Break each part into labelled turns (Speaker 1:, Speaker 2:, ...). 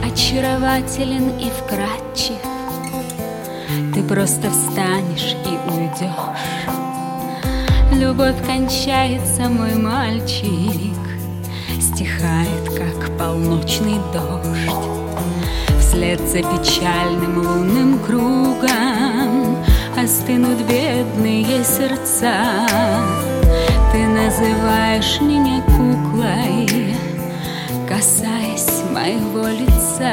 Speaker 1: очарователен и вкрадчив. Ты просто встанешь и уйдешь. Любовь кончается, мой мальчик, стихает, как полночный дождь. Вслед за печальным лунным кругом остынут бедные сердца. Ты называешь меня куклой, касаясь моего лица.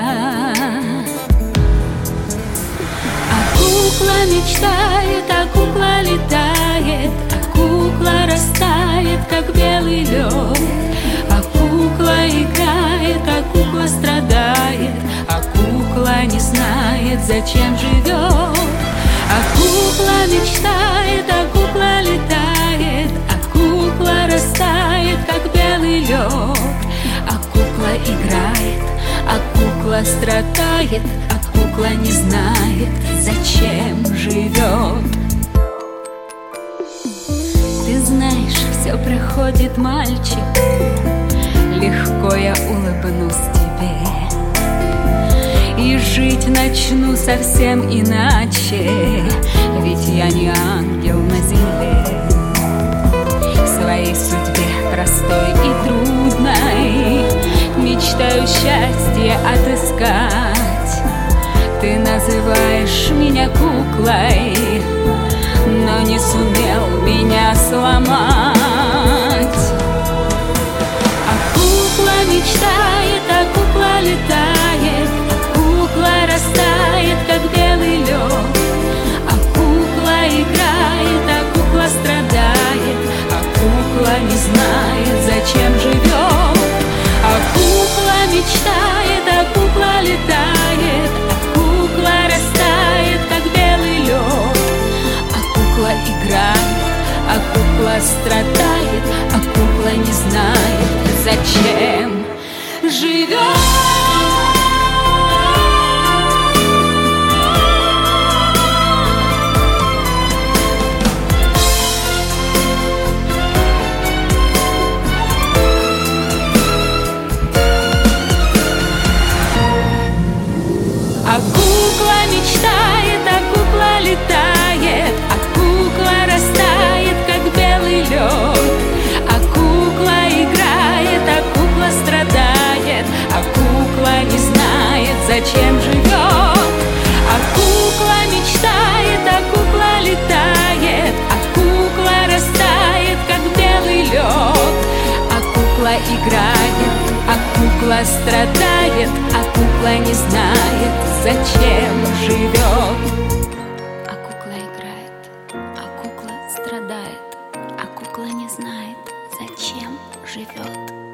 Speaker 1: А кукла мечтает, а кукла летает, а кукла растает, как белый лед. А кукла играет, а кукла страдает, а кукла не знает, зачем живет. А кукла мечтает, а кукла летает, а кукла растает, как белый лед. А кукла играет, а кукла страдает, а кукла не знает, зачем живет. Ты знаешь, все проходит, мальчик, легко я улыбнусь тебе и жить начну совсем иначе, ведь я не ангел на земле. В своей судьбе простой и трудной мечтаю счастье отыскать. Ты называешь меня куклой, но не сумел меня сломать. А кукла мечтает, а кукла летает, а кукла растает, как белый лед. А кукла играет, а кукла страдает, а кукла не знает, зачем живет. А кукла мечтает, а кукла летает, а кукла растает, как белый лед. А кукла играет, а кукла страдает, а кукла не знает, зачем живет. А кукла мечтает, а кукла летает, а кукла растает, как белый лед. А кукла играет, а кукла страдает, а кукла не знает, зачем живет. А кукла мечтает, а кукла летает, а кукла растает, как белый лед. А кукла играет, а кукла страдает, а кукла не знает, зачем живет. А кукла играет, а кукла страдает, а кукла не знает, зачем живет.